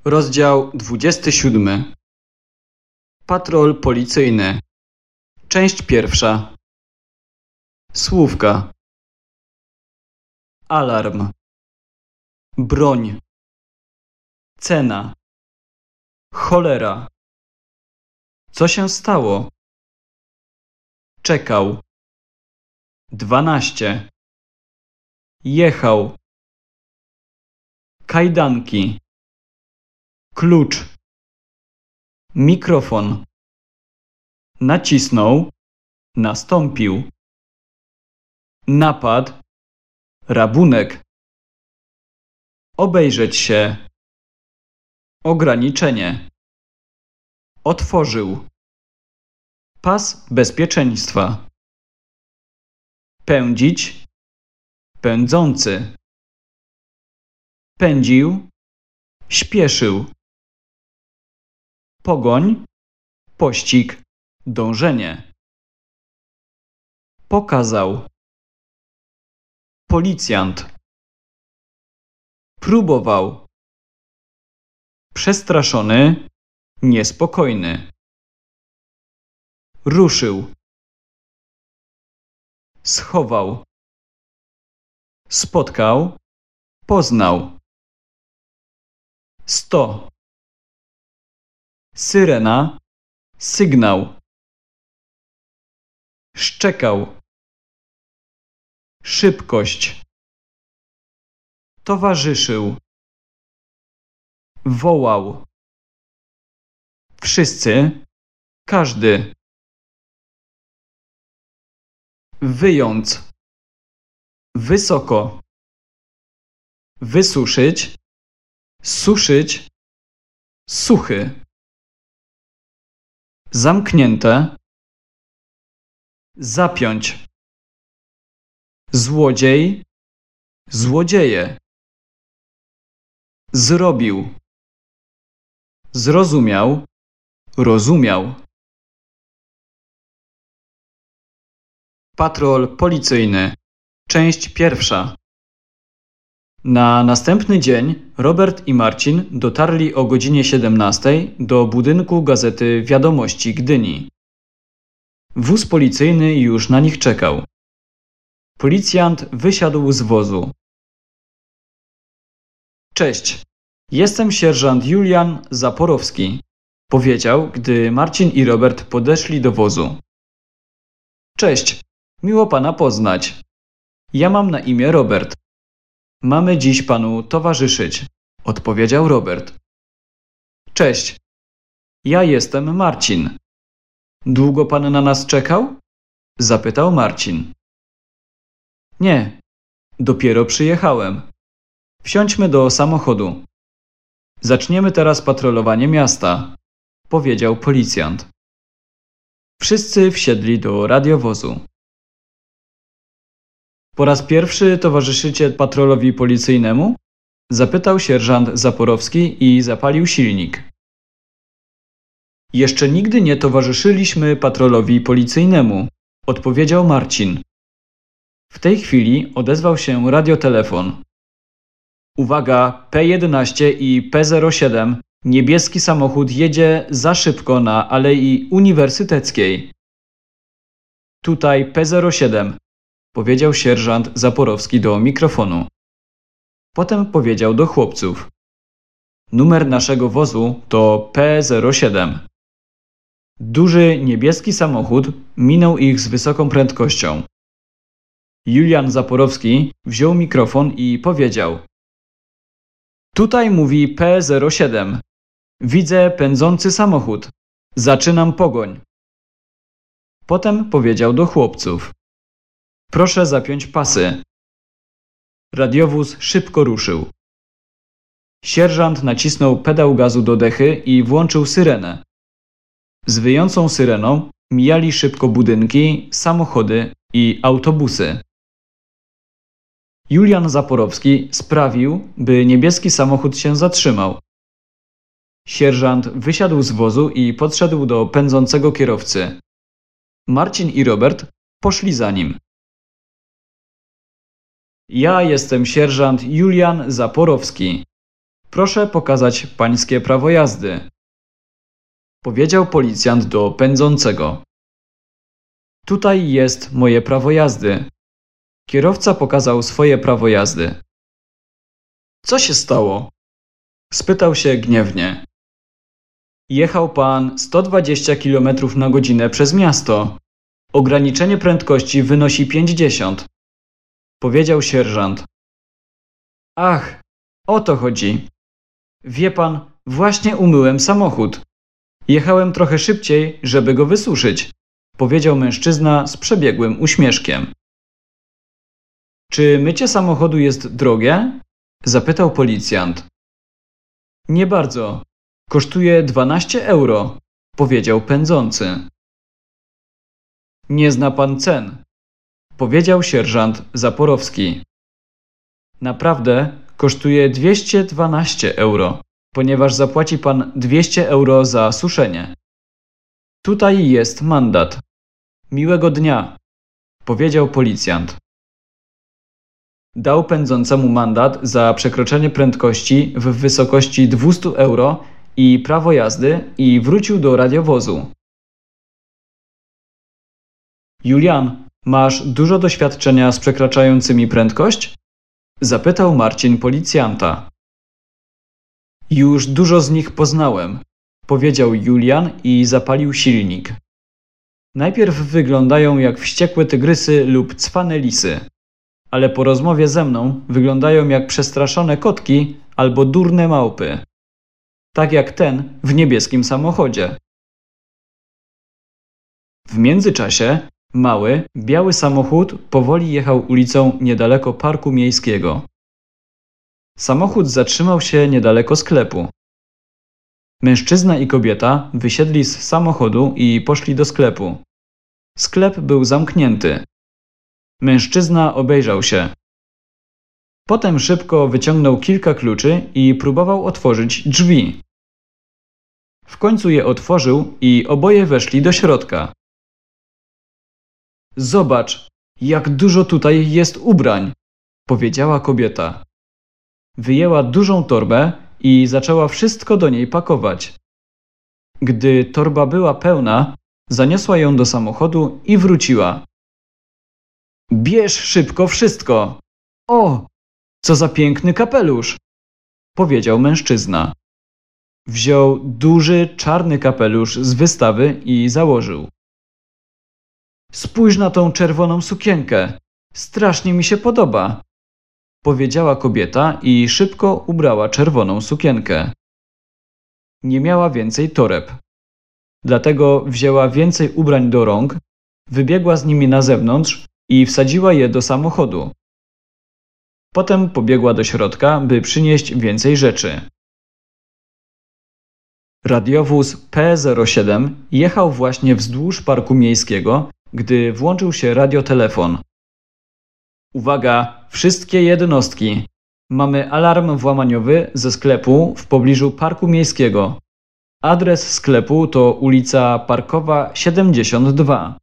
Rozdział 27. Patrol policyjny. Część pierwsza. Słówka. Alarm. Broń. Cena. Cholera. Co się stało? Czekał. 12. Jechał. Kajdanki. Klucz. Mikrofon. Nacisnął. Nastąpił. Napad. Rabunek. Obejrzeć się. Ograniczenie. Otworzył. Pas bezpieczeństwa. Pędzić. Pędzący. Pędził. Śpieszył. Pogoń. Pościg. Dążenie. Pokazał. Policjant. Próbował. Przestraszony. Niespokojny. Ruszył. Schował. Spotkał. Poznał. 100. Syrena. Sygnał. Szczekał. Szybkość. Towarzyszył. Wołał. Wszyscy. Każdy. Wyjąc. Wysoko. Wysuszyć. Suszyć. Suchy. Zamknięte. Zapiąć. Złodziej. Złodzieje. Zrobił. Zrozumiał. Rozumiał. Patrol policyjny. Część pierwsza. Na następny dzień Robert i Marcin dotarli o godzinie 17 do budynku gazety Wiadomości Gdyni. Wóz policyjny już na nich czekał. Policjant wysiadł z wozu. Cześć, jestem sierżant Julian Zaporowski, powiedział, gdy Marcin i Robert podeszli do wozu. Cześć, miło pana poznać. Ja mam na imię Robert. Mamy dziś panu towarzyszyć, odpowiedział Robert. Cześć, ja jestem Marcin. Długo pan na nas czekał? Zapytał Marcin. Nie, dopiero przyjechałem. Wsiądźmy do samochodu. Zaczniemy teraz patrolowanie miasta, powiedział policjant. Wszyscy wsiedli do radiowozu. Po raz pierwszy towarzyszycie patrolowi policyjnemu? Zapytał sierżant Zaporowski i zapalił silnik. Jeszcze nigdy nie towarzyszyliśmy patrolowi policyjnemu, odpowiedział Marcin. W tej chwili odezwał się radiotelefon. Uwaga, P11 i P07. Niebieski samochód jedzie za szybko na Alei Uniwersyteckiej. Tutaj P07, powiedział sierżant Zaporowski do mikrofonu. Potem powiedział do chłopców. Numer naszego wozu to P07. Duży niebieski samochód minął ich z wysoką prędkością. Julian Zaporowski wziął mikrofon i powiedział. Tutaj mówi P07. Widzę pędzący samochód. Zaczynam pogoń. Potem powiedział do chłopców. Proszę zapiąć pasy. Radiowóz szybko ruszył. Sierżant nacisnął pedał gazu do dechy i włączył syrenę. Z wyjącą syreną mijali szybko budynki, samochody i autobusy. Julian Zaporowski sprawił, by niebieski samochód się zatrzymał. Sierżant wysiadł z wozu i podszedł do pędzącego kierowcy. Marcin i Robert poszli za nim. Ja jestem sierżant Julian Zaporowski, Proszę pokazać pańskie prawo jazdy, powiedział policjant do pędzącego. Tutaj jest moje prawo jazdy. Kierowca pokazał swoje prawo jazdy. Co się stało? Spytał się gniewnie. Jechał pan 120 km na godzinę przez miasto. Ograniczenie prędkości wynosi 50. Powiedział sierżant. Ach, o to chodzi. Wie pan, właśnie umyłem samochód. Jechałem trochę szybciej, żeby go wysuszyć, powiedział mężczyzna z przebiegłym uśmieszkiem. Czy mycie samochodu jest drogie? Zapytał policjant. Nie bardzo. Kosztuje 12 euro, powiedział pędzący. Nie zna pan cen, powiedział sierżant Zaporowski. Naprawdę kosztuje 212 euro, ponieważ zapłaci pan 200 euro za suszenie. Tutaj jest mandat. Miłego dnia, powiedział policjant. Dał pędzącemu mandat za przekroczenie prędkości w wysokości 200 euro i prawo jazdy i wrócił do radiowozu. Julian, masz dużo doświadczenia z przekraczającymi prędkość? Zapytał Marcin policjanta. Już dużo z nich poznałem, powiedział Julian i zapalił silnik. Najpierw wyglądają jak wściekłe tygrysy lub cwane lisy, ale po rozmowie ze mną wyglądają jak przestraszone kotki albo durne małpy. Tak jak ten w niebieskim samochodzie. W międzyczasie mały, biały samochód powoli jechał ulicą niedaleko parku miejskiego. Samochód zatrzymał się niedaleko sklepu. Mężczyzna i kobieta wysiedli z samochodu i poszli do sklepu. Sklep był zamknięty. Mężczyzna obejrzał się. Potem szybko wyciągnął kilka kluczy i próbował otworzyć drzwi. W końcu je otworzył i oboje weszli do środka. Zobacz, jak dużo tutaj jest ubrań, powiedziała kobieta. Wyjęła dużą torbę i zaczęła wszystko do niej pakować. Gdy torba była pełna, zaniosła ją do samochodu i wróciła. Bierz szybko wszystko. O, co za piękny kapelusz, powiedział mężczyzna. Wziął duży, czarny kapelusz z wystawy i założył. Spójrz na tą czerwoną sukienkę. Strasznie mi się podoba, powiedziała kobieta i szybko ubrała czerwoną sukienkę. Nie miała więcej toreb. Dlatego wzięła więcej ubrań do rąk, wybiegła z nimi na zewnątrz i wsadziła je do samochodu. Potem pobiegła do środka, by przynieść więcej rzeczy. Radiowóz P07 jechał właśnie wzdłuż parku miejskiego, gdy włączył się radiotelefon. Uwaga, wszystkie jednostki! Mamy alarm włamaniowy ze sklepu w pobliżu parku miejskiego. Adres sklepu to ulica Parkowa 72.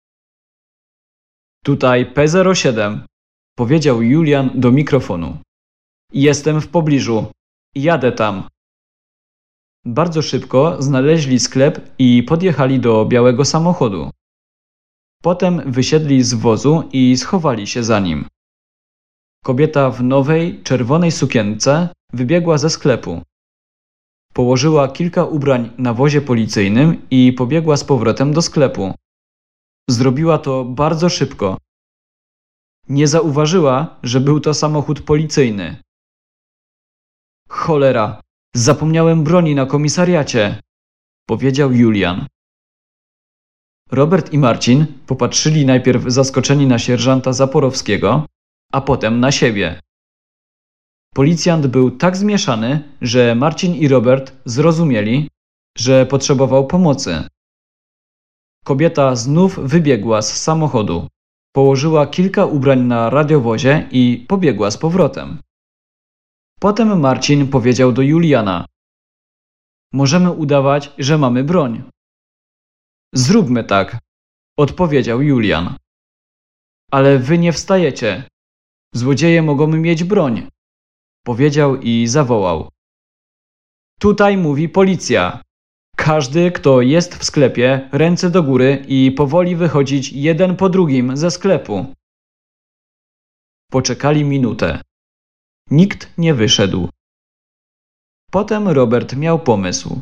Tutaj P07, powiedział Julian do mikrofonu. Jestem w pobliżu. Jadę tam. Bardzo szybko znaleźli sklep i podjechali do białego samochodu. Potem wysiedli z wozu i schowali się za nim. Kobieta w nowej, czerwonej sukience wybiegła ze sklepu. Położyła kilka ubrań na wozie policyjnym i pobiegła z powrotem do sklepu. Zrobiła to bardzo szybko. Nie zauważyła, że był to samochód policyjny. Cholera, zapomniałem broni na komisariacie, powiedział Julian. Robert i Marcin popatrzyli najpierw zaskoczeni na sierżanta Zaporowskiego, a potem na siebie. Policjant był tak zmieszany, że Marcin i Robert zrozumieli, że potrzebował pomocy. Kobieta znów wybiegła z samochodu. Położyła kilka ubrań na radiowozie i pobiegła z powrotem. Potem Marcin powiedział do Juliana: możemy udawać, że mamy broń. Zróbmy tak, odpowiedział Julian. Ale wy nie wstajecie. Złodzieje mogą mieć broń, powiedział i zawołał. Tutaj mówi policja. Każdy, kto jest w sklepie, ręce do góry i powoli wychodzić jeden po drugim ze sklepu. Poczekali minutę. Nikt nie wyszedł. Potem Robert miał pomysł.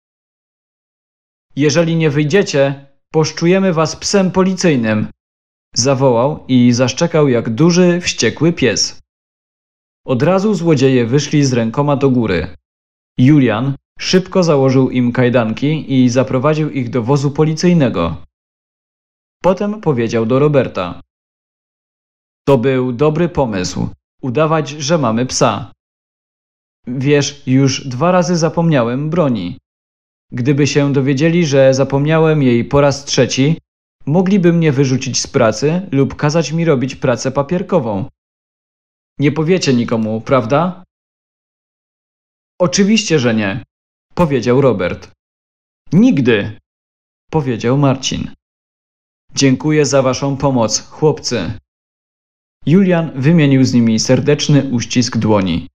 Jeżeli nie wyjdziecie, poszczujemy was psem policyjnym. Zawołał i zaszczekał jak duży, wściekły pies. Od razu złodzieje wyszli z rękoma do góry. Julian szybko założył im kajdanki i zaprowadził ich do wozu policyjnego. Potem powiedział do Roberta. To był dobry pomysł. Udawać, że mamy psa. Wiesz, już 2 razy zapomniałem broni. Gdyby się dowiedzieli, że zapomniałem jej po raz 3, mogliby mnie wyrzucić z pracy lub kazać mi robić pracę papierkową. Nie powiecie nikomu, prawda? Oczywiście, że nie, powiedział Robert. Nigdy, powiedział Marcin. Dziękuję za waszą pomoc, chłopcy. Julian wymienił z nimi serdeczny uścisk dłoni.